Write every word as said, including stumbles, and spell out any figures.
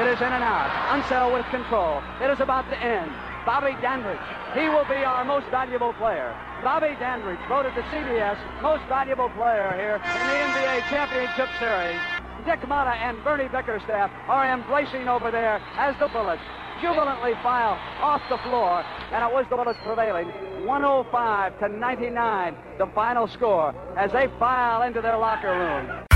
It is in and out. Unseld with control. It is about to end. Bobby Dandridge. He will be our most valuable player. Bobby Dandridge voted the C B S most valuable player here in the N B A Championship Series. Dick Motta and Bernie Bickerstaff are embracing over there as the Bullets jubilantly file off the floor, and it was the Bullets prevailing one oh five to ninety-nine, the final score, as they file into their locker room.